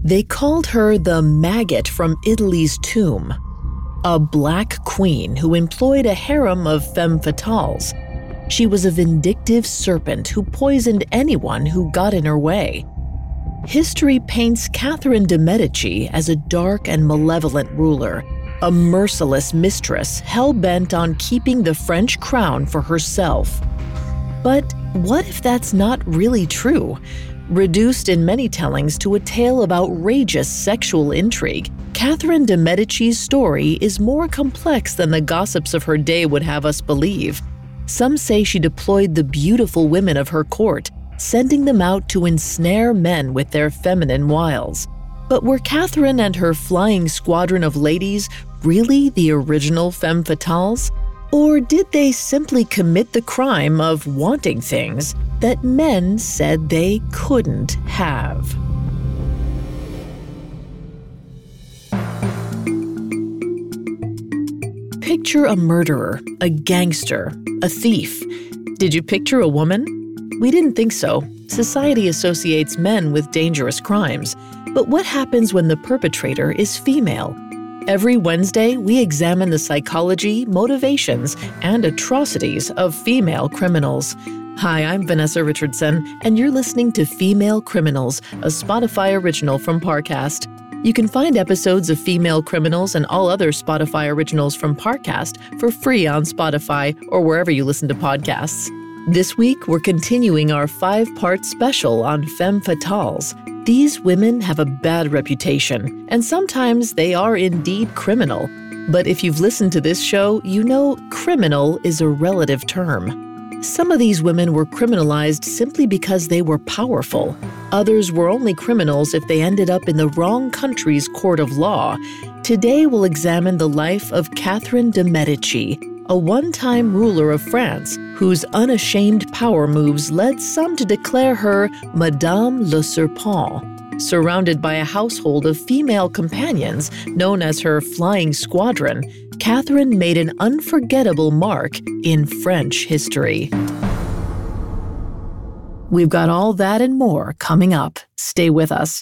They called her the maggot from Italy's tomb, a black queen who employed a harem of femme fatales. She was a vindictive serpent who poisoned anyone who got in her way. History paints Catherine de' Medici as a dark and malevolent ruler, a merciless mistress hell-bent on keeping the French crown for herself. But what if that's not really true? Reduced in many tellings to a tale of outrageous sexual intrigue, Catherine de' Medici's story is more complex than the gossips of her day would have us believe. Some say she deployed the beautiful women of her court, sending them out to ensnare men with their feminine wiles. But were Catherine and her flying squadron of ladies really the original femme fatales? Or did they simply commit the crime of wanting things that men said they couldn't have? Picture a murderer, a gangster, a thief. Did you picture a woman? We didn't think so. Society associates men with dangerous crimes. But what happens when the perpetrator is female? Every Wednesday, we examine the psychology, motivations, and atrocities of female criminals. Hi, I'm Vanessa Richardson, and you're listening to Female Criminals, a Spotify original from Parcast. You can find episodes of Female Criminals and all other Spotify originals from Parcast for free on Spotify or wherever you listen to podcasts. This week, we're continuing our 5-part special on femme fatales. These women have a bad reputation, and sometimes they are indeed criminal. But if you've listened to this show, you know criminal is a relative term. Some of these women were criminalized simply because they were powerful. Others were only criminals if they ended up in the wrong country's court of law. Today, we'll examine the life of Catherine de' Medici, a one-time ruler of France whose unashamed power moves led some to declare her Madame le Serpent. Surrounded by a household of female companions known as her Flying Squadron, Catherine made an unforgettable mark in French history. We've got all that and more coming up. Stay with us.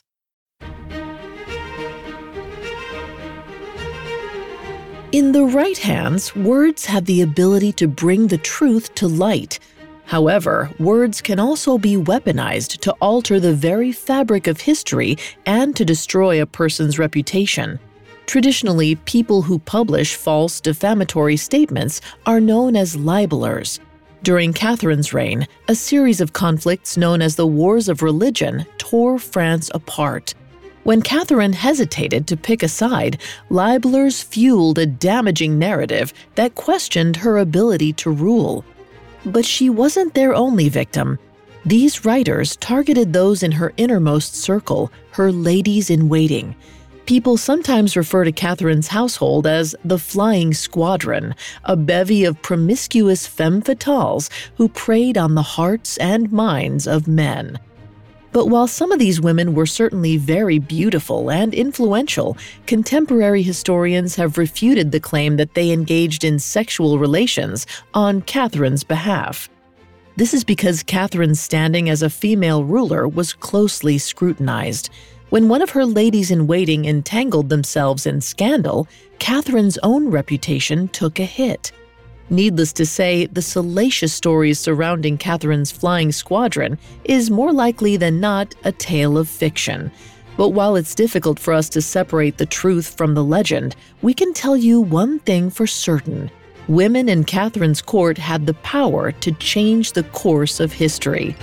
In the right hands, words have the ability to bring the truth to light. However, words can also be weaponized to alter the very fabric of history and to destroy a person's reputation. Traditionally, people who publish false, defamatory statements are known as libelers. During Catherine's reign, a series of conflicts known as the Wars of Religion tore France apart. When Catherine hesitated to pick a side, libelers fueled a damaging narrative that questioned her ability to rule. But she wasn't their only victim. These writers targeted those in her innermost circle, her ladies-in-waiting. People sometimes refer to Catherine's household as the Flying Squadron, a bevy of promiscuous femme fatales who preyed on the hearts and minds of men. But while some of these women were certainly very beautiful and influential, contemporary historians have refuted the claim that they engaged in sexual relations on Catherine's behalf. This is because Catherine's standing as a female ruler was closely scrutinized. When one of her ladies-in-waiting entangled themselves in scandal, Catherine's own reputation took a hit. Needless to say, the salacious stories surrounding Catherine's Flying Squadron is more likely than not a tale of fiction. But while it's difficult for us to separate the truth from the legend, we can tell you one thing for certain. Women in Catherine's court had the power to change the course of history.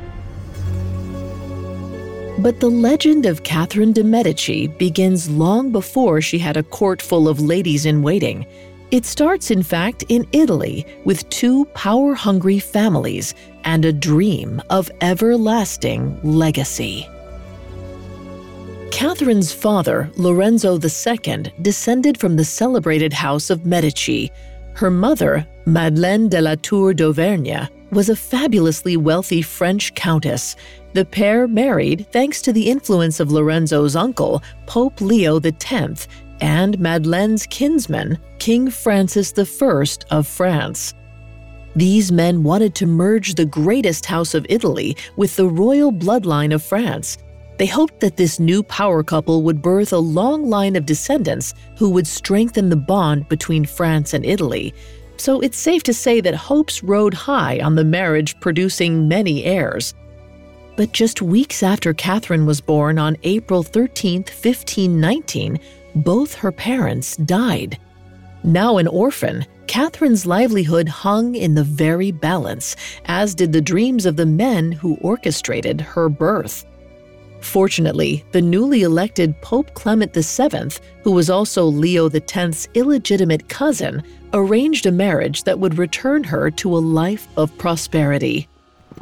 But the legend of Catherine de' Medici begins long before she had a court full of ladies-in-waiting. It starts, in fact, in Italy with 2 power-hungry families and a dream of everlasting legacy. Catherine's father, Lorenzo II, descended from the celebrated House of Medici. Her mother, Madeleine de la Tour d'Auvergne, was a fabulously wealthy French countess. The pair married thanks to the influence of Lorenzo's uncle, Pope Leo X, and Madeleine's kinsman, King Francis I of France. These men wanted to merge the greatest house of Italy with the royal bloodline of France. They hoped that this new power couple would birth a long line of descendants who would strengthen the bond between France and Italy. So it's safe to say that hopes rode high on the marriage, producing many heirs. But just weeks after Catherine was born on April 13, 1519, both her parents died. Now an orphan, Catherine's livelihood hung in the very balance, as did the dreams of the men who orchestrated her birth. Fortunately, the newly elected Pope Clement VII, who was also Leo X's illegitimate cousin, arranged a marriage that would return her to a life of prosperity.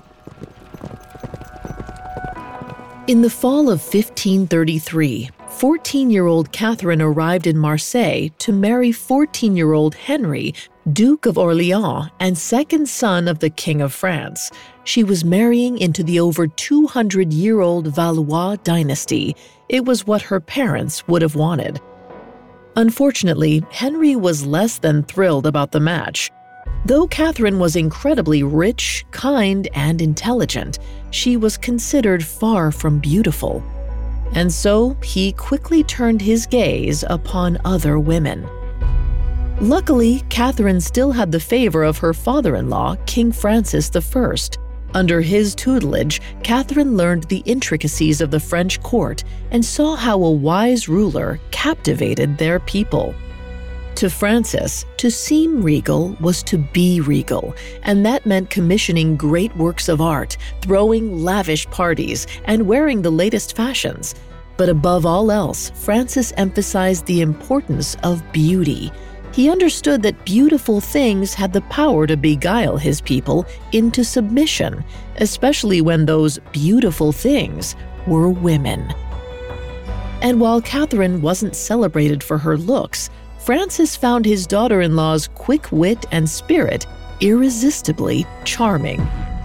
In the fall of 1533, 14-year-old Catherine arrived in Marseille to marry 14-year-old Henry, Duke of Orléans and second son of the King of France. She was marrying into the over 200-year-old Valois dynasty. It was what her parents would have wanted. Unfortunately, Henry was less than thrilled about the match. Though Catherine was incredibly rich, kind, and intelligent, she was considered far from beautiful. And so he quickly turned his gaze upon other women. Luckily, Catherine still had the favor of her father-in-law, King Francis I. Under his tutelage, Catherine learned the intricacies of the French court and saw how a wise ruler captivated their people. To Francis, to seem regal was to be regal, and that meant commissioning great works of art, throwing lavish parties, and wearing the latest fashions. But above all else, Francis emphasized the importance of beauty. He understood that beautiful things had the power to beguile his people into submission, especially when those beautiful things were women. And while Catherine wasn't celebrated for her looks, Francis found his daughter-in-law's quick wit and spirit irresistibly charming.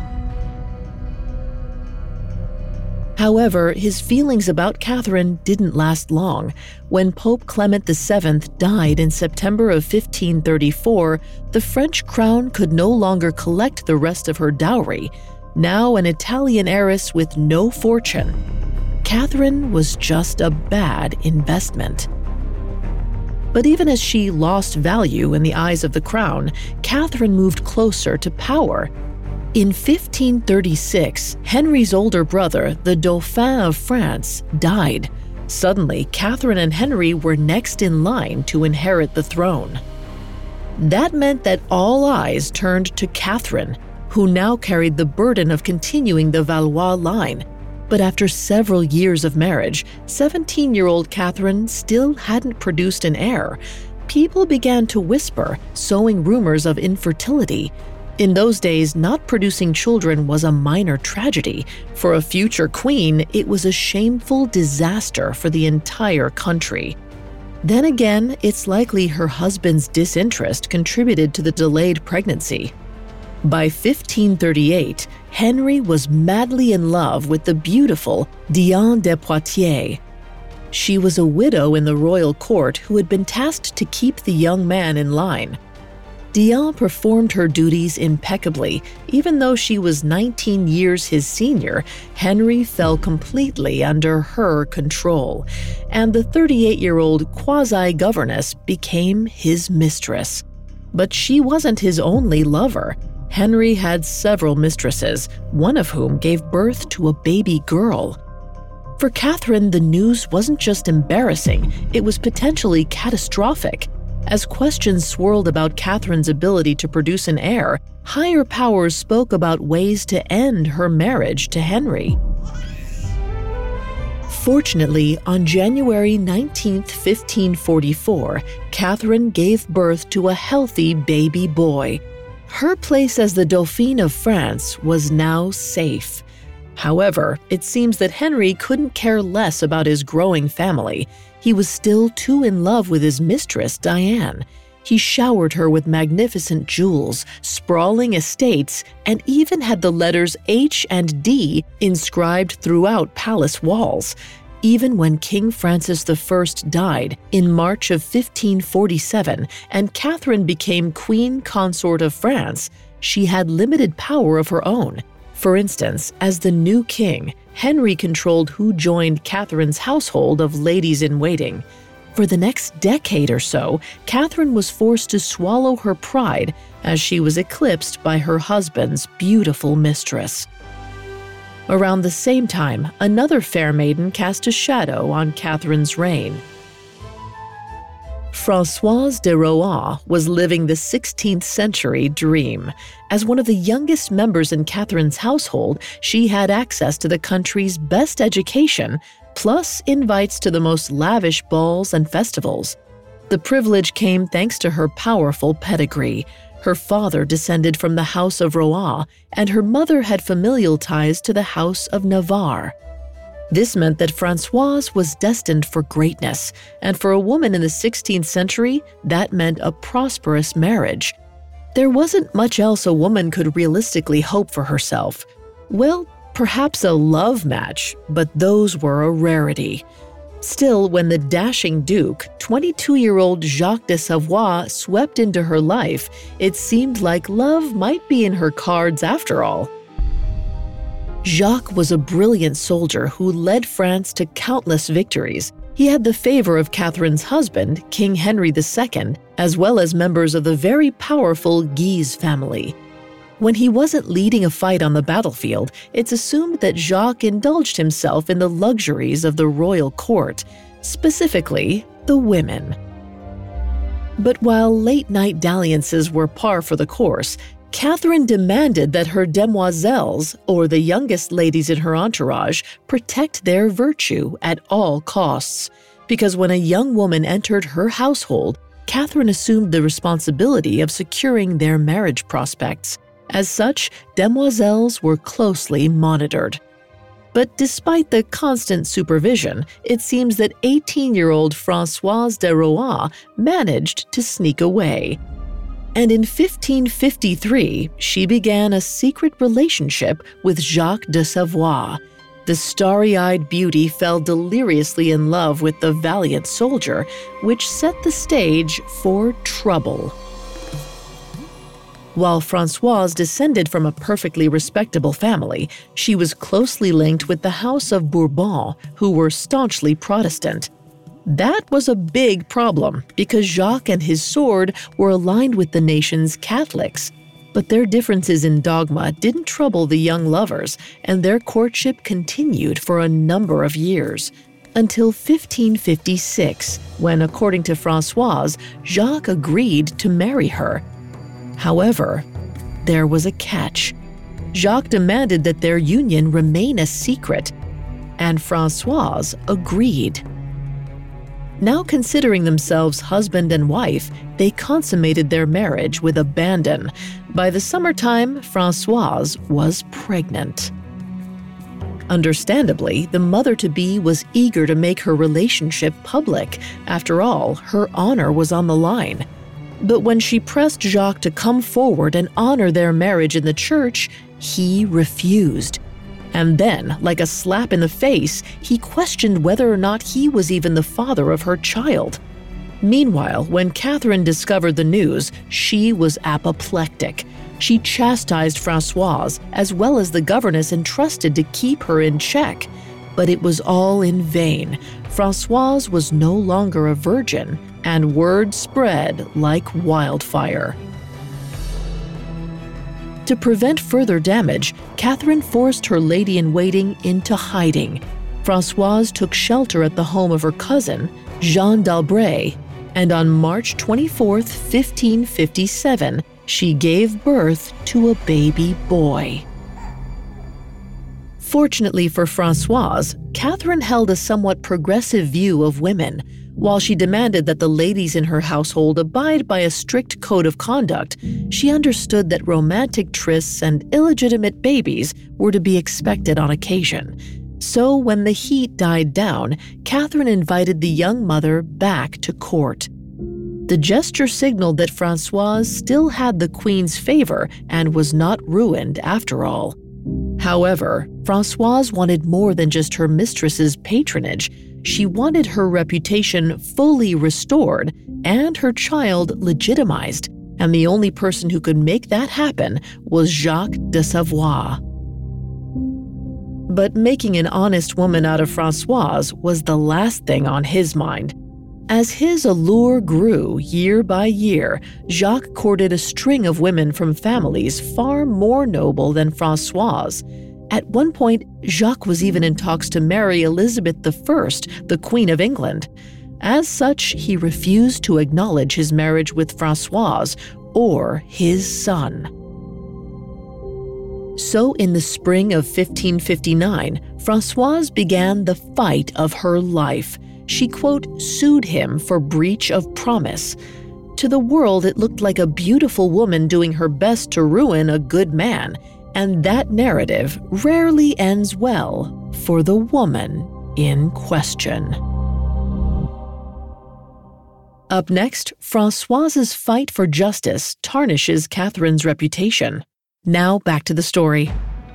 However, his feelings about Catherine didn't last long. When Pope Clement VII died in September of 1534, the French crown could no longer collect the rest of her dowry. Now an Italian heiress with no fortune, Catherine was just a bad investment. But even as she lost value in the eyes of the crown, Catherine moved closer to power. In 1536, Henry's older brother, the Dauphin of France, died. Suddenly, Catherine and Henry were next in line to inherit the throne. That meant that all eyes turned to Catherine, who now carried the burden of continuing the Valois line. But after several years of marriage, 17-year-old Catherine still hadn't produced an heir. People began to whisper, sowing rumors of infertility. In those days, not producing children was a minor tragedy. For a future queen, it was a shameful disaster for the entire country. Then again, it's likely her husband's disinterest contributed to the delayed pregnancy. By 1538, Henry was madly in love with the beautiful Diane de Poitiers. She was a widow in the royal court who had been tasked to keep the young man in line. Diane performed her duties impeccably. Even though she was 19 years his senior, Henry fell completely under her control, and the 38-year-old quasi-governess became his mistress. But she wasn't his only lover. Henry had several mistresses, one of whom gave birth to a baby girl. For Catherine, the news wasn't just embarrassing, it was potentially catastrophic. As questions swirled about Catherine's ability to produce an heir, higher powers spoke about ways to end her marriage to Henry. Fortunately, on January 19, 1544, Catherine gave birth to a healthy baby boy. Her place as the Dauphine of France was now safe. However, it seems that Henry couldn't care less about his growing family. He was still too in love with his mistress, Diane. He showered her with magnificent jewels, sprawling estates, and even had the letters H and D inscribed throughout palace walls. Even when King Francis I died in March of 1547 and Catherine became Queen Consort of France, she had limited power of her own. For instance, as the new king, Henry controlled who joined Catherine's household of ladies-in-waiting. For the next decade or so, Catherine was forced to swallow her pride as she was eclipsed by her husband's beautiful mistress. Around the same time, another fair maiden cast a shadow on Catherine's reign. Françoise de Rohan was living the 16th century dream. As one of the youngest members in Catherine's household, she had access to the country's best education, plus invites to the most lavish balls and festivals. The privilege came thanks to her powerful pedigree. Her father descended from the House of Rohan, and her mother had familial ties to the House of Navarre. This meant that Françoise was destined for greatness, and for a woman in the 16th century, that meant a prosperous marriage. There wasn't much else a woman could realistically hope for herself. Well, perhaps a love match, but those were a rarity. Still, when the dashing Duke, 22-year-old Jacques de Savoie, swept into her life, it seemed like love might be in her cards after all. Jacques was a brilliant soldier who led France to countless victories. He had the favor of Catherine's husband, King Henry II, as well as members of the very powerful Guise family. When he wasn't leading a fight on the battlefield, it's assumed that Jacques indulged himself in the luxuries of the royal court, specifically the women. But while late-night dalliances were par for the course, Catherine demanded that her demoiselles, or the youngest ladies in her entourage, protect their virtue at all costs. Because when a young woman entered her household, Catherine assumed the responsibility of securing their marriage prospects. As such, demoiselles were closely monitored. But despite the constant supervision, it seems that 18-year-old Françoise de Rohan managed to sneak away. And in 1553, she began a secret relationship with Jacques de Savoie. The starry-eyed beauty fell deliriously in love with the valiant soldier, which set the stage for trouble. While Françoise descended from a perfectly respectable family, she was closely linked with the House of Bourbon, who were staunchly Protestant. That was a big problem because Jacques and his sword were aligned with the nation's Catholics. But their differences in dogma didn't trouble the young lovers, and their courtship continued for a number of years. Until 1556, when, according to Françoise, Jacques agreed to marry her. However, there was a catch. Jacques demanded that their union remain a secret, and Françoise agreed. Now considering themselves husband and wife, they consummated their marriage with abandon. By the summertime, Françoise was pregnant. Understandably, the mother-to-be was eager to make her relationship public. After all, her honor was on the line. But when she pressed Jacques to come forward and honor their marriage in the church, he refused. And then, like a slap in the face, he questioned whether or not he was even the father of her child. Meanwhile, when Catherine discovered the news, she was apoplectic. She chastised Françoise, as well as the governess entrusted to keep her in check. But it was all in vain. Françoise was no longer a virgin, and word spread like wildfire. To prevent further damage, Catherine forced her lady-in-waiting into hiding. Françoise took shelter at the home of her cousin, Jeanne d'Albret, and on March 24, 1557, she gave birth to a baby boy. Fortunately for Françoise, Catherine held a somewhat progressive view of women. While she demanded that the ladies in her household abide by a strict code of conduct, she understood that romantic trysts and illegitimate babies were to be expected on occasion. So when the heat died down, Catherine invited the young mother back to court. The gesture signaled that Françoise still had the queen's favor and was not ruined after all. However, Françoise wanted more than just her mistress's patronage. She wanted her reputation fully restored and her child legitimized, and the only person who could make that happen was Jacques de Savoie. But making an honest woman out of Françoise was the last thing on his mind. As his allure grew year by year, Jacques courted a string of women from families far more noble than Françoise. At one point, Jacques was even in talks to marry Elizabeth I, the Queen of England. As such, he refused to acknowledge his marriage with Françoise or his son. So in the spring of 1559, Françoise began the fight of her life. She, quote, sued him for breach of promise. To the world, it looked like a beautiful woman doing her best to ruin a good man, and that narrative rarely ends well for the woman in question. Up next, Françoise's fight for justice tarnishes Catherine's reputation. Now back to the story.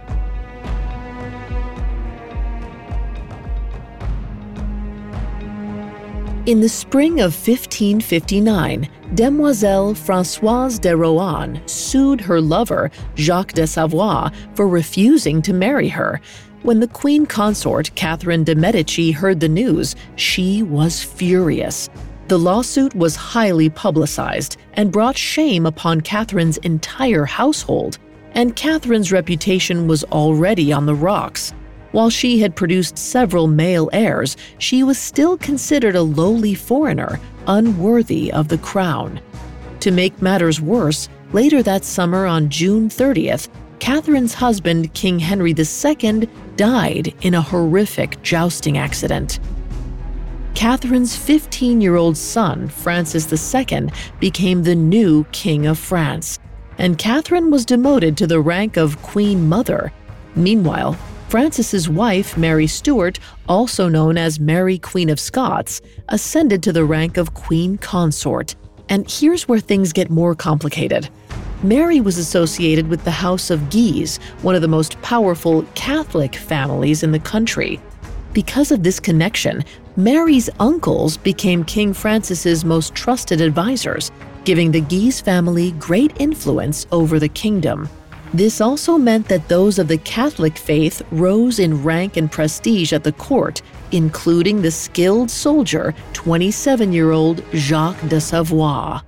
In the spring of 1559, Demoiselle Françoise de Rohan sued her lover, Jacques de Savoie, for refusing to marry her. When the queen consort, Catherine de' Medici, heard the news, she was furious. The lawsuit was highly publicized and brought shame upon Catherine's entire household, and Catherine's reputation was already on the rocks. While she had produced several male heirs, she was still considered a lowly foreigner, unworthy of the crown. To make matters worse, later that summer on June 30th, Catherine's husband, King Henry II, died in a horrific jousting accident. Catherine's 15-year-old son, Francis II, became the new King of France, and Catherine was demoted to the rank of Queen Mother. Meanwhile, Francis's wife, Mary Stuart, also known as Mary Queen of Scots, ascended to the rank of Queen Consort. And here's where things get more complicated. Mary was associated with the House of Guise, one of the most powerful Catholic families in the country. Because of this connection, Mary's uncles became King Francis's most trusted advisors, giving the Guise family great influence over the kingdom. This also meant that those of the Catholic faith rose in rank and prestige at the court, including the skilled soldier, 27-year-old Jacques de Savoie.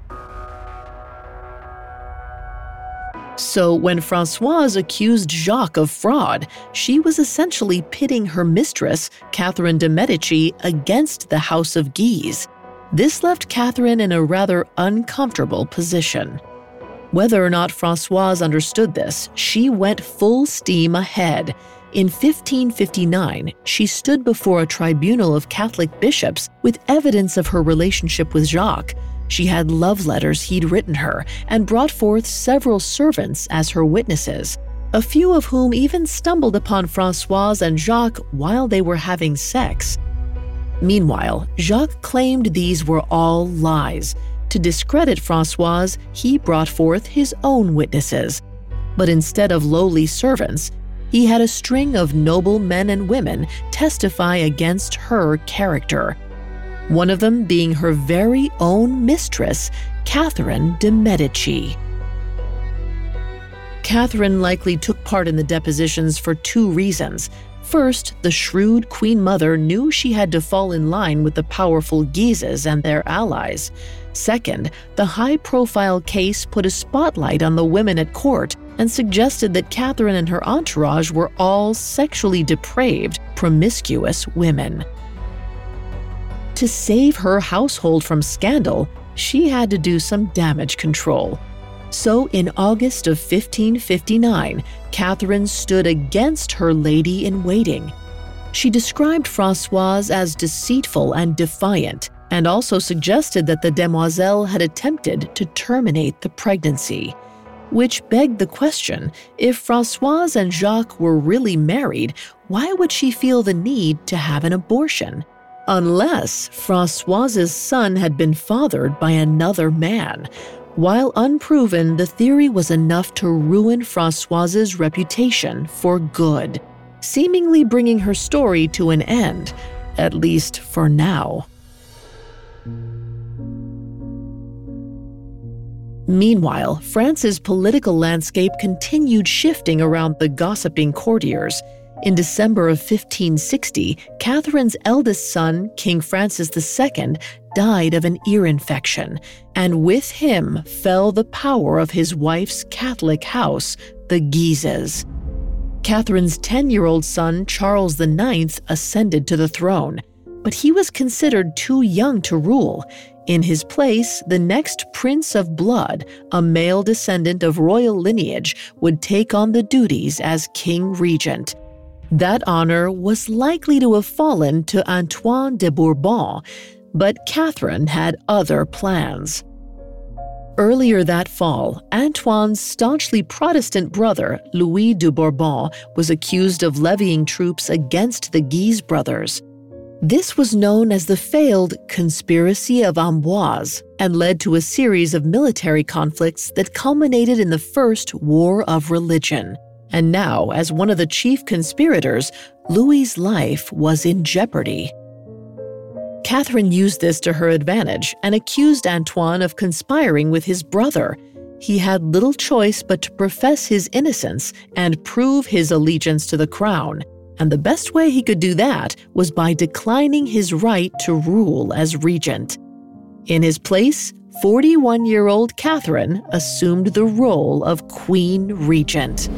So when Françoise accused Jacques of fraud, she was essentially pitting her mistress, Catherine de' Medici, against the House of Guise. This left Catherine in a rather uncomfortable position. Whether or not Françoise understood this, she went full steam ahead. In 1559, she stood before a tribunal of Catholic bishops with evidence of her relationship with Jacques. She had love letters he'd written her and brought forth several servants as her witnesses, a few of whom even stumbled upon Françoise and Jacques while they were having sex. Meanwhile, Jacques claimed these were all lies. To discredit Françoise, he brought forth his own witnesses. But instead of lowly servants, he had a string of noble men and women testify against her character. One of them being her very own mistress, Catherine de' Medici. Catherine likely took part in the depositions for two reasons. First, the shrewd Queen Mother knew she had to fall in line with the powerful Guises and their allies. Second, the high-profile case put a spotlight on the women at court and suggested that Catherine and her entourage were all sexually depraved, promiscuous women. To save her household from scandal, she had to do some damage control. So in August of 1559, Catherine stood against her lady-in-waiting. She described Françoise as deceitful and defiant, and also suggested that the demoiselle had attempted to terminate the pregnancy. Which begged the question, if Françoise and Jacques were really married, why would she feel the need to have an abortion? Unless Françoise's son had been fathered by another man. While unproven, the theory was enough to ruin Françoise's reputation for good, seemingly bringing her story to an end, at least for now. Meanwhile, France's political landscape continued shifting around the gossiping courtiers. In December of 1560, Catherine's eldest son, King Francis II, died of an ear infection, and with him fell the power of his wife's Catholic house, the Guises. Catherine's 10-year-old son, Charles IX, ascended to the throne, but he was considered too young to rule. In his place, the next Prince of Blood, a male descendant of royal lineage, would take on the duties as King Regent. That honor was likely to have fallen to Antoine de Bourbon, but Catherine had other plans. Earlier that fall, Antoine's staunchly Protestant brother, Louis de Bourbon, was accused of levying troops against the Guise brothers. This was known as the failed Conspiracy of Amboise and led to a series of military conflicts that culminated in the First War of Religion. And now, as one of the chief conspirators, Louis's life was in jeopardy. Catherine used this to her advantage and accused Antoine of conspiring with his brother. He had little choice but to profess his innocence and prove his allegiance to the crown. And the best way he could do that was by declining his right to rule as regent. In his place, 41-year-old Catherine assumed the role of Queen Regent.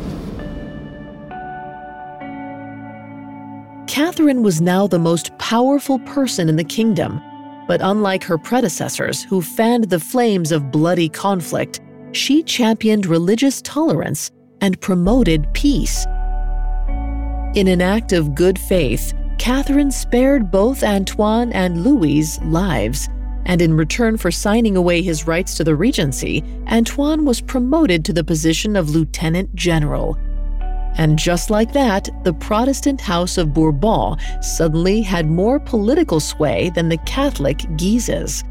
Catherine was now the most powerful person in the kingdom, but unlike her predecessors who fanned the flames of bloody conflict, she championed religious tolerance and promoted peace. In an act of good faith, Catherine spared both Antoine and Louis's lives, and in return for signing away his rights to the regency, Antoine was promoted to the position of lieutenant general. And just like that, the Protestant House of Bourbon suddenly had more political sway than the Catholic Guises.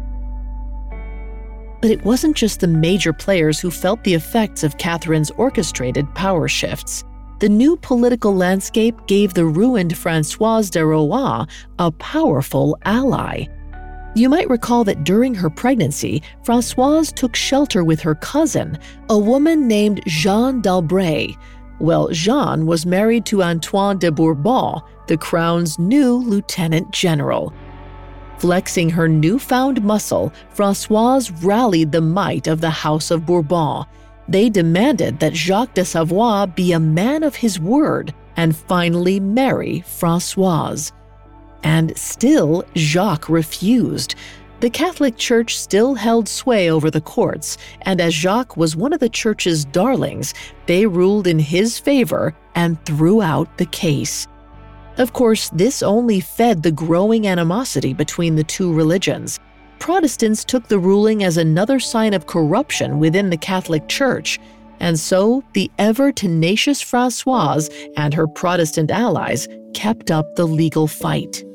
But it wasn't just the major players who felt the effects of Catherine's orchestrated power shifts. The new political landscape gave the ruined Françoise de Rohan a powerful ally. You might recall that during her pregnancy, Françoise took shelter with her cousin, a woman named Jeanne d'Albret. Well, Jeanne was married to Antoine de Bourbon, the crown's new lieutenant general. Flexing her newfound muscle, Françoise rallied the might of the House of Bourbon. They demanded that Jacques de Savoie be a man of his word and finally marry Françoise. And still, Jacques refused. The Catholic Church still held sway over the courts, and as Jacques was one of the Church's darlings, they ruled in his favor and threw out the case. Of course, this only fed the growing animosity between the two religions. Protestants took the ruling as another sign of corruption within the Catholic Church, and so the ever-tenacious Françoise and her Protestant allies kept up the legal fight.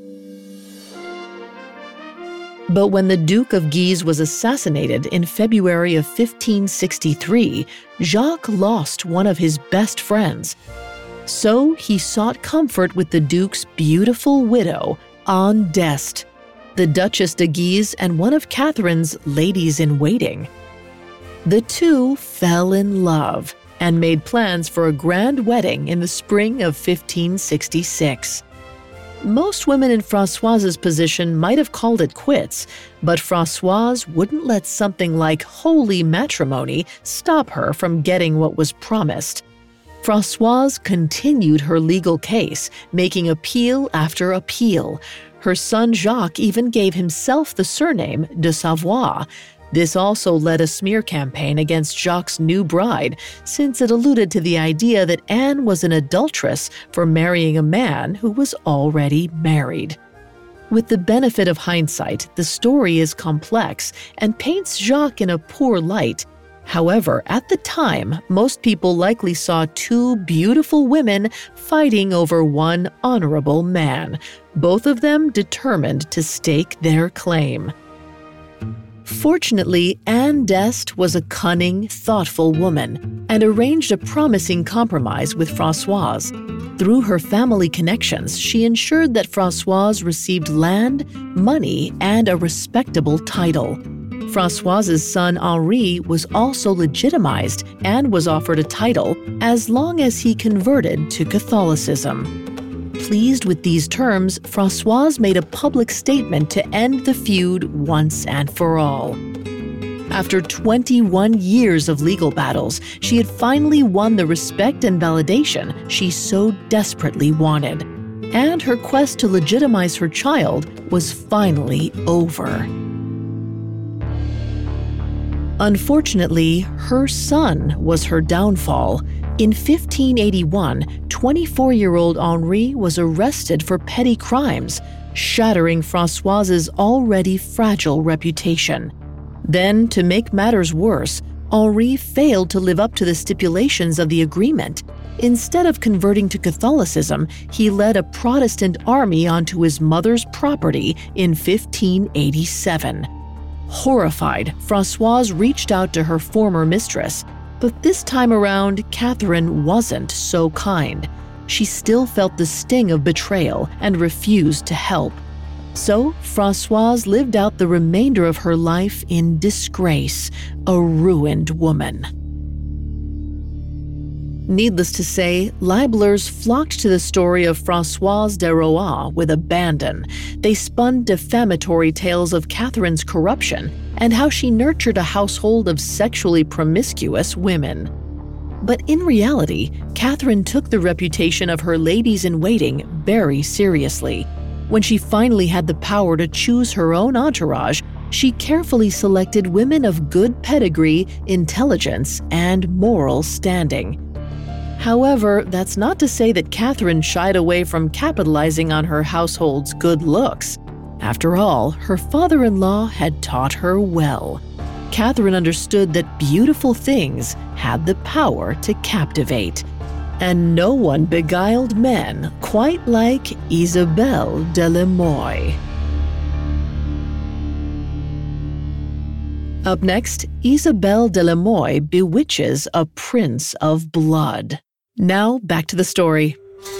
But when the Duke of Guise was assassinated in February of 1563, Jacques lost one of his best friends. So he sought comfort with the Duke's beautiful widow, Anne d'Este, the Duchess de Guise and one of Catherine's ladies-in-waiting. The two fell in love and made plans for a grand wedding in the spring of 1566. Most women in Françoise's position might have called it quits, but Françoise wouldn't let something like holy matrimony stop her from getting what was promised. Françoise continued her legal case, making appeal after appeal. Her son Jacques even gave himself the surname de Savoie. This also led a smear campaign against Jacques' new bride, since it alluded to the idea that Anne was an adulteress for marrying a man who was already married. With the benefit of hindsight, the story is complex and paints Jacques in a poor light. However, at the time, most people likely saw two beautiful women fighting over one honorable man, both of them determined to stake their claim. Fortunately, Anne d'Este was a cunning, thoughtful woman and arranged a promising compromise with Françoise. Through her family connections, she ensured that Françoise received land, money, and a respectable title. Françoise's son Henri was also legitimized and was offered a title as long as he converted to Catholicism. Pleased with these terms, Françoise made a public statement to end the feud once and for all. After 21 years of legal battles, she had finally won the respect and validation she so desperately wanted. And her quest to legitimize her child was finally over. Unfortunately, her son was her downfall. In 1581, 24-year-old Henri was arrested for petty crimes, shattering Françoise's already fragile reputation. Then, to make matters worse, Henri failed to live up to the stipulations of the agreement. Instead of converting to Catholicism, he led a Protestant army onto his mother's property in 1587. Horrified, Françoise reached out to her former mistress, but this time around, Catherine wasn't so kind. She still felt the sting of betrayal and refused to help. So, Françoise lived out the remainder of her life in disgrace, a ruined woman. Needless to say, libelers flocked to the story of Françoise de Rohan with abandon. They spun defamatory tales of Catherine's corruption and how she nurtured a household of sexually promiscuous women. But in reality, Catherine took the reputation of her ladies-in-waiting very seriously. When she finally had the power to choose her own entourage, she carefully selected women of good pedigree, intelligence, and moral standing. However, that's not to say that Catherine shied away from capitalizing on her household's good looks. After all, her father-in-law had taught her well. Catherine understood that beautiful things had the power to captivate. And no one beguiled men quite like Isabelle de la Moye. Up next, Isabelle de la Moye bewitches a prince of blood. Now, back to the story.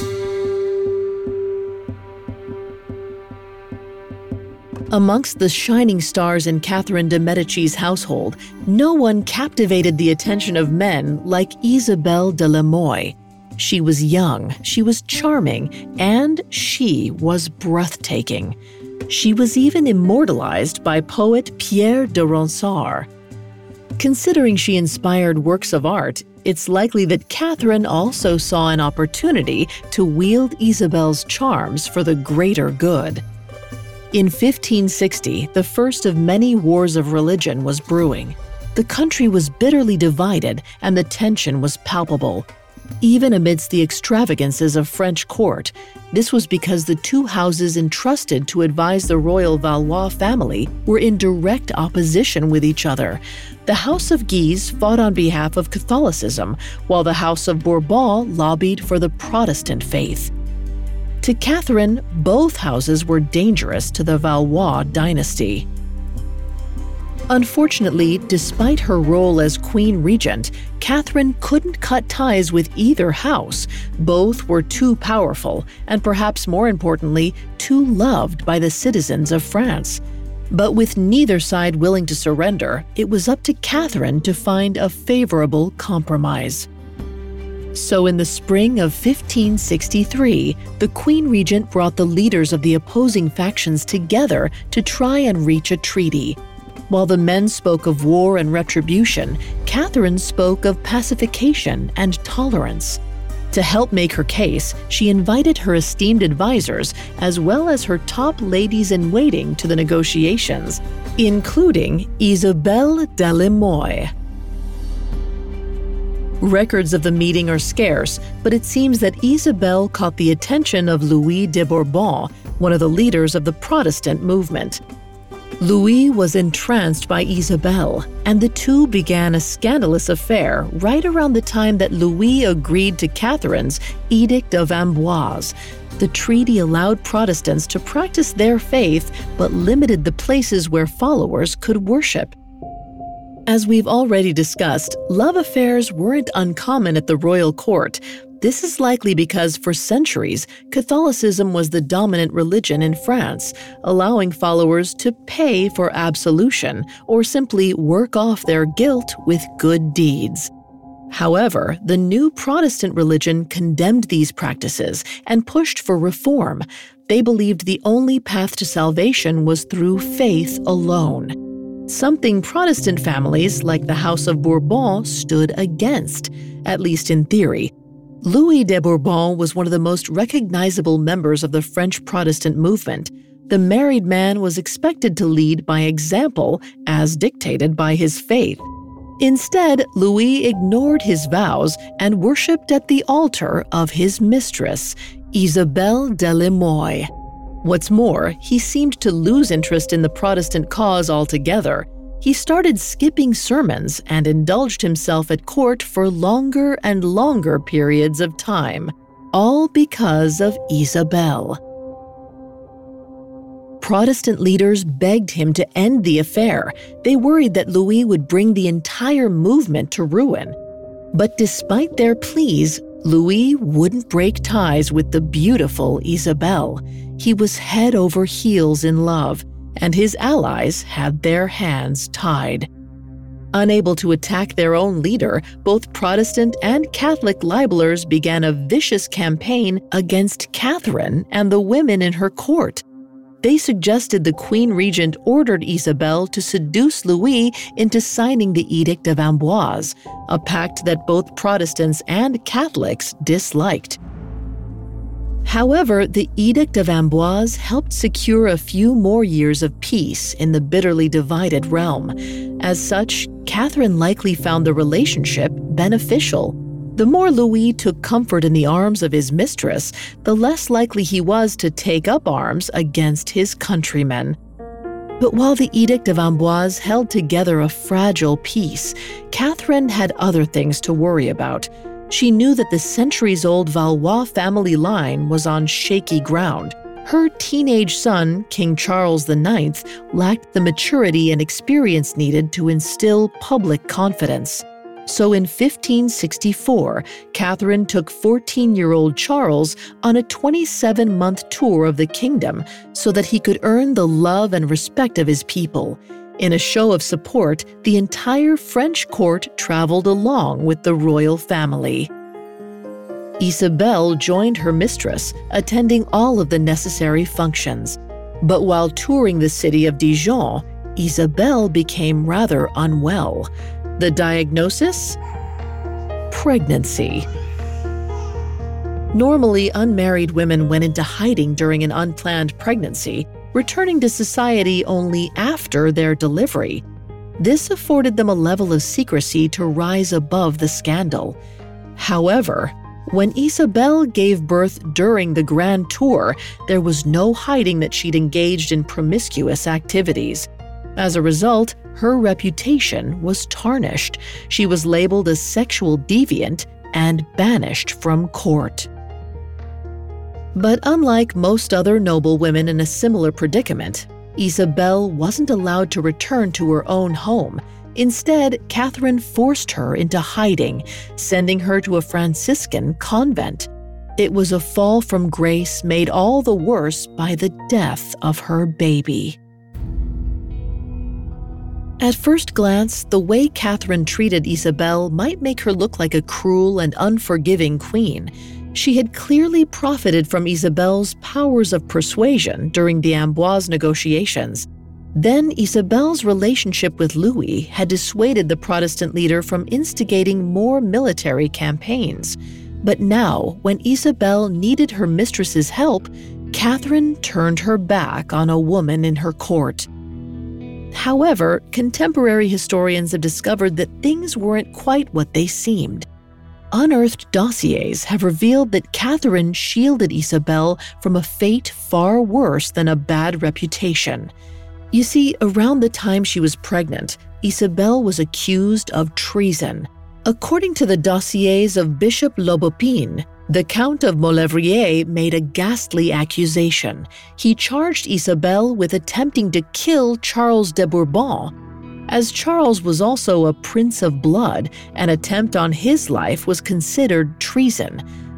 Amongst the shining stars in Catherine de' Medici's household, no one captivated the attention of men like Isabelle de la Moye. She was young, she was charming, and she was breathtaking. She was even immortalized by poet Pierre de Ronsard. Considering she inspired works of art, it's likely that Catherine also saw an opportunity to wield Isabelle's charms for the greater good. In 1560, the first of many wars of religion was brewing. The country was bitterly divided and the tension was palpable. Even amidst the extravagances of French court, this was because the two houses entrusted to advise the royal Valois family were in direct opposition with each other. The House of Guise fought on behalf of Catholicism, while the House of Bourbon lobbied for the Protestant faith. To Catherine, both houses were dangerous to the Valois dynasty. Unfortunately, despite her role as Queen Regent, Catherine couldn't cut ties with either house. Both were too powerful, and perhaps more importantly, too loved by the citizens of France. But with neither side willing to surrender, it was up to Catherine to find a favorable compromise. So in the spring of 1563, the Queen Regent brought the leaders of the opposing factions together to try and reach a treaty. While the men spoke of war and retribution, Catherine spoke of pacification and tolerance. To help make her case, she invited her esteemed advisors as well as her top ladies-in-waiting to the negotiations, including Isabelle de la Moye. Records of the meeting are scarce, but it seems that Isabelle caught the attention of Louis de Bourbon, one of the leaders of the Protestant movement. Louis was entranced by Isabelle, and the two began a scandalous affair right around the time that Louis agreed to Catherine's Edict of Amboise. The treaty allowed Protestants to practice their faith, but limited the places where followers could worship. As we've already discussed, love affairs weren't uncommon at the royal court, This is likely because for centuries, Catholicism was the dominant religion in France, allowing followers to pay for absolution or simply work off their guilt with good deeds. However, the new Protestant religion condemned these practices and pushed for reform. They believed the only path to salvation was through faith alone. Something Protestant families like the House of Bourbon stood against, at least in theory. Louis de Bourbon was one of the most recognizable members of the French Protestant movement. The married man was expected to lead by example, as dictated by his faith. Instead, Louis ignored his vows and worshipped at the altar of his mistress, Isabelle de la Moye. What's more, he seemed to lose interest in the Protestant cause altogether. He started skipping sermons and indulged himself at court for longer and longer periods of time, all because of Isabelle. Protestant leaders begged him to end the affair. They worried that Louis would bring the entire movement to ruin. But despite their pleas, Louis wouldn't break ties with the beautiful Isabelle. He was head over heels in love, and his allies had their hands tied. Unable to attack their own leader, both Protestant and Catholic libelers began a vicious campaign against Catherine and the women in her court. They suggested the Queen Regent ordered Isabelle to seduce Louis into signing the Edict of Amboise, a pact that both Protestants and Catholics disliked. However, the Edict of Amboise helped secure a few more years of peace in the bitterly divided realm. As such, Catherine likely found the relationship beneficial. The more Louis took comfort in the arms of his mistress, the less likely he was to take up arms against his countrymen. But while the Edict of Amboise held together a fragile peace, Catherine had other things to worry about. She knew that the centuries-old Valois family line was on shaky ground. Her teenage son, King Charles IX, lacked the maturity and experience needed to instill public confidence. So in 1564, Catherine took 14-year-old Charles on a 27-month tour of the kingdom so that he could earn the love and respect of his people. In a show of support, the entire French court traveled along with the royal family. Isabelle joined her mistress, attending all of the necessary functions. But while touring the city of Dijon, Isabelle became rather unwell. The diagnosis? Pregnancy. Normally, unmarried women went into hiding during an unplanned pregnancy, returning to society only after their delivery. This afforded them a level of secrecy to rise above the scandal. However, when Isabelle gave birth during the Grand Tour, there was no hiding that she'd engaged in promiscuous activities. As a result, her reputation was tarnished. She was labeled a sexual deviant and banished from court. But unlike most other noble women in a similar predicament, Isabelle wasn't allowed to return to her own home. Instead, Catherine forced her into hiding, sending her to a Franciscan convent. It was a fall from grace made all the worse by the death of her baby. At first glance, the way Catherine treated Isabelle might make her look like a cruel and unforgiving queen. She had clearly profited from Isabelle's powers of persuasion during the Amboise negotiations. Then Isabelle's relationship with Louis had dissuaded the Protestant leader from instigating more military campaigns. But now, when Isabelle needed her mistress's help, Catherine turned her back on a woman in her court. However, contemporary historians have discovered that things weren't quite what they seemed. Unearthed dossiers have revealed that Catherine shielded Isabelle from a fate far worse than a bad reputation. You see, around the time she was pregnant, Isabelle was accused of treason. According to the dossiers of Bishop Lobopine, the Count of Maulevrier made a ghastly accusation. He charged Isabelle with attempting to kill Charles de Bourbon. As Charles was also a prince of blood, an attempt on his life was considered treason.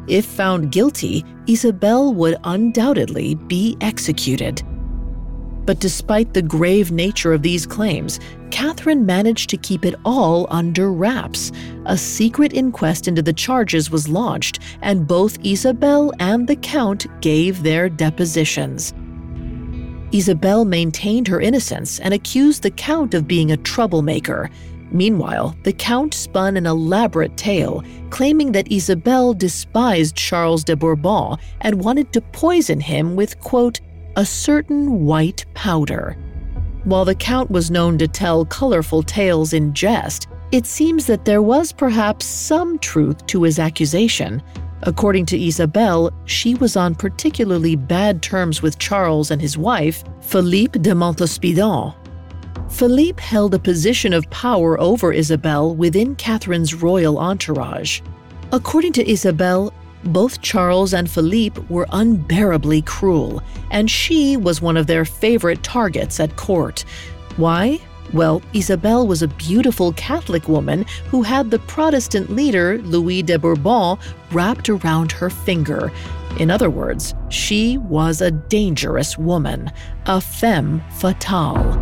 If found guilty, Isabel would undoubtedly be executed. But despite the grave nature of these claims, Catherine managed to keep it all under wraps. A secret inquest into the charges was launched, and both Isabel and the Count gave their depositions. Isabel maintained her innocence and accused the Count of being a troublemaker. Meanwhile, the Count spun an elaborate tale, claiming that Isabel despised Charles de Bourbon and wanted to poison him with, quote, a certain white powder. While the Count was known to tell colorful tales in jest, it seems that there was perhaps some truth to his accusation. According to Isabel, she was on particularly bad terms with Charles and his wife, Philippe de Montespan. Philippe held a position of power over Isabel within Catherine's royal entourage. According to Isabel, both Charles and Philippe were unbearably cruel, and she was one of their favorite targets at court. Why? Well, Isabel was a beautiful Catholic woman who had the Protestant leader, Louis de Bourbon, wrapped around her finger. In other words, she was a dangerous woman, a femme fatale.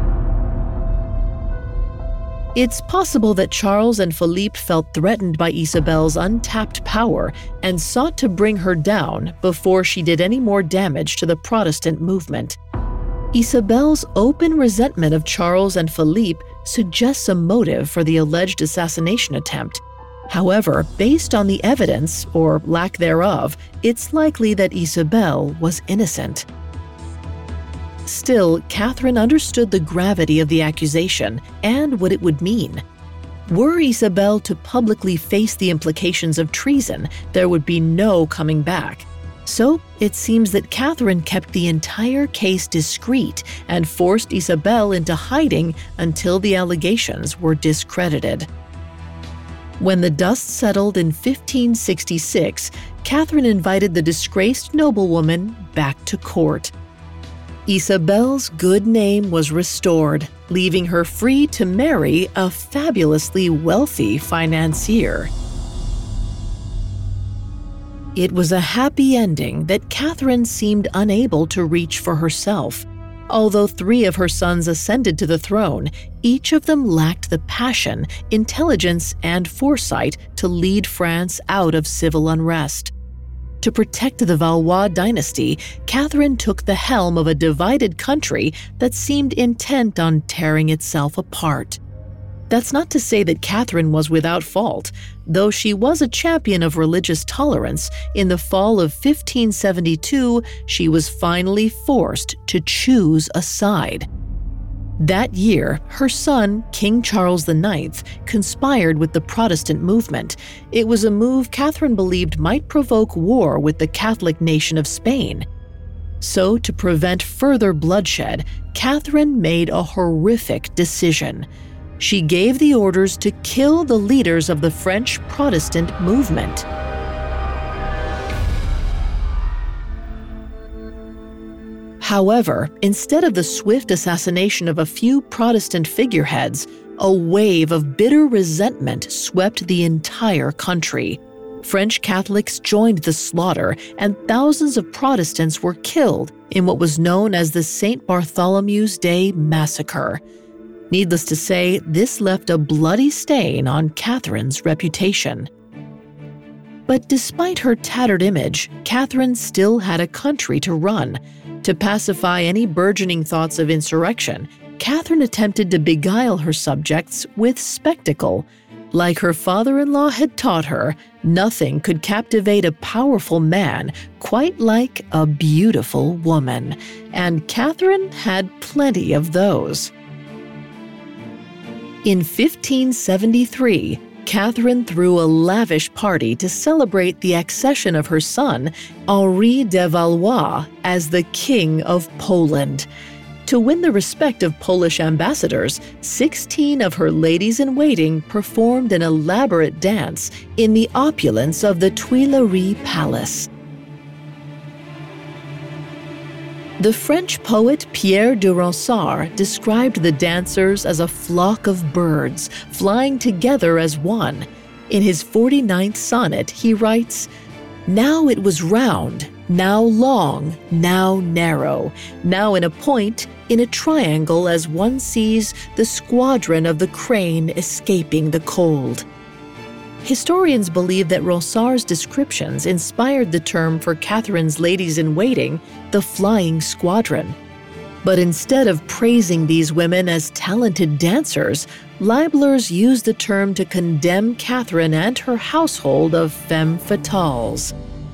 It's possible that Charles and Philippe felt threatened by Isabel's untapped power and sought to bring her down before she did any more damage to the Protestant movement. Isabel's open resentment of Charles and Philippe suggests a motive for the alleged assassination attempt. However, based on the evidence, or lack thereof, it's likely that Isabel was innocent. Still, Catherine understood the gravity of the accusation and what it would mean. Were Isabel to publicly face the implications of treason, there would be no coming back. So, it seems that Catherine kept the entire case discreet and forced Isabel into hiding until the allegations were discredited. When the dust settled in 1566, Catherine invited the disgraced noblewoman back to court. Isabel's good name was restored, leaving her free to marry a fabulously wealthy financier. It was a happy ending that Catherine seemed unable to reach for herself. Although 3 of her sons ascended to the throne, each of them lacked the passion, intelligence, and foresight to lead France out of civil unrest. To protect the Valois dynasty, Catherine took the helm of a divided country that seemed intent on tearing itself apart. That's not to say that Catherine was without fault. Though she was a champion of religious tolerance, in the fall of 1572, she was finally forced to choose a side. That year, her son, King Charles IX, conspired with the Protestant movement. It was a move Catherine believed might provoke war with the Catholic nation of Spain. So, to prevent further bloodshed, Catherine made a horrific decision. She gave the orders to kill the leaders of the French Protestant movement. However, instead of the swift assassination of a few Protestant figureheads, a wave of bitter resentment swept the entire country. French Catholics joined the slaughter, and thousands of Protestants were killed in what was known as the St. Bartholomew's Day Massacre. Needless to say, this left a bloody stain on Catherine's reputation. But despite her tattered image, Catherine still had a country to run. To pacify any burgeoning thoughts of insurrection, Catherine attempted to beguile her subjects with spectacle. Like her father-in-law had taught her, nothing could captivate a powerful man quite like a beautiful woman, and Catherine had plenty of those. In 1573, Catherine threw a lavish party to celebrate the accession of her son, Henri de Valois, as the King of Poland. To win the respect of Polish ambassadors, 16 of her ladies-in-waiting performed an elaborate dance in the opulence of the Tuileries Palace. The French poet Pierre de Ronsard described the dancers as a flock of birds flying together as one. In his 49th sonnet, he writes, Now it was round, now long, now narrow, now in a point, in a triangle as one sees the squadron of the crane escaping the cold. Historians believe that Ronsard's descriptions inspired the term for Catherine's ladies-in-waiting, the flying squadron. But instead of praising these women as talented dancers, libelers used the term to condemn Catherine and her household of femme fatales.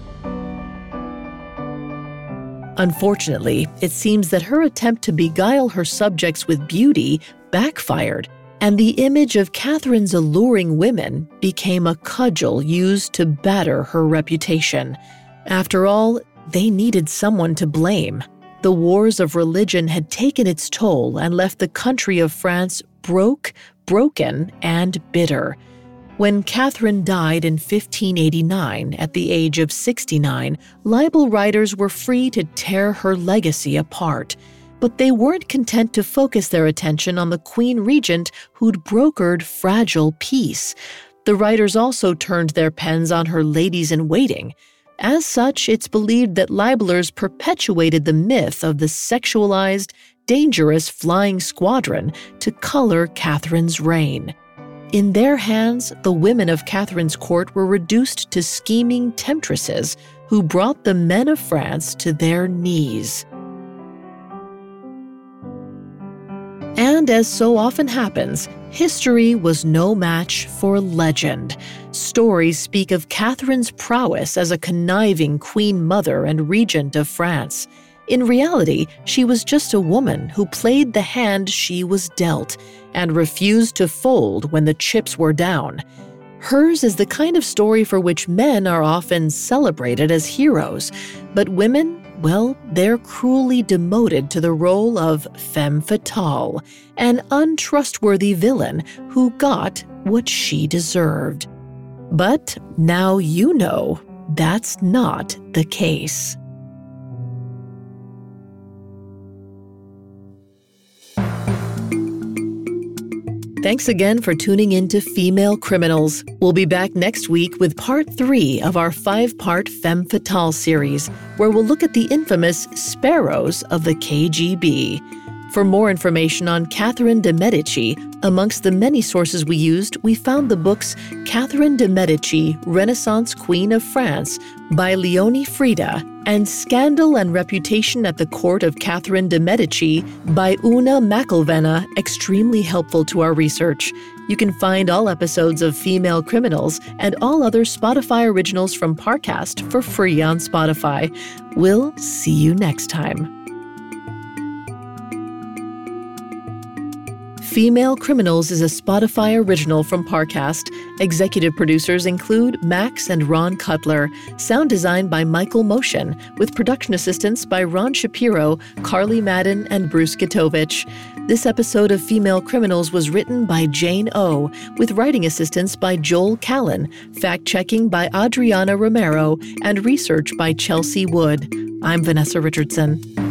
Unfortunately, it seems that her attempt to beguile her subjects with beauty backfired, and the image of Catherine's alluring women became a cudgel used to batter her reputation. After all, they needed someone to blame. The wars of religion had taken its toll and left the country of France broken, and bitter. When Catherine died in 1589 at the age of 69, libel writers were free to tear her legacy apart. But they weren't content to focus their attention on the Queen Regent who'd brokered fragile peace. The writers also turned their pens on her ladies-in-waiting. As such, it's believed that libelers perpetuated the myth of the sexualized, dangerous flying squadron to color Catherine's reign. In their hands, the women of Catherine's court were reduced to scheming temptresses who brought the men of France to their knees. And as so often happens, history was no match for legend. Stories speak of Catherine's prowess as a conniving queen mother and regent of France. In reality, she was just a woman who played the hand she was dealt and refused to fold when the chips were down. Hers is the kind of story for which men are often celebrated as heroes, but women, well, they're cruelly demoted to the role of femme fatale, an untrustworthy villain who got what she deserved. But now you know that's not the case. Thanks again for tuning in to Female Criminals. We'll be back next week with part 3 of our 5-part Femme Fatale series, where we'll look at the infamous Sparrows of the KGB. For more information on Catherine de' Medici, amongst the many sources we used, we found the books Catherine de' Medici, Renaissance Queen of France by Leonie Frida, and Scandal and Reputation at the Court of Catherine de' Medici by Una McElvenna, extremely helpful to our research. You can find all episodes of Female Criminals and all other Spotify originals from Parcast for free on Spotify. We'll see you next time. Female Criminals is a Spotify original from Parcast. Executive producers include Max and Ron Cutler. Sound design by Michael Motion, with production assistance by Ron Shapiro, Carly Madden, and Bruce Gitovich. This episode of Female Criminals was written by Jane O, with writing assistance by Joel Callan, fact-checking by Adriana Romero, and research by Chelsea Wood. I'm Vanessa Richardson.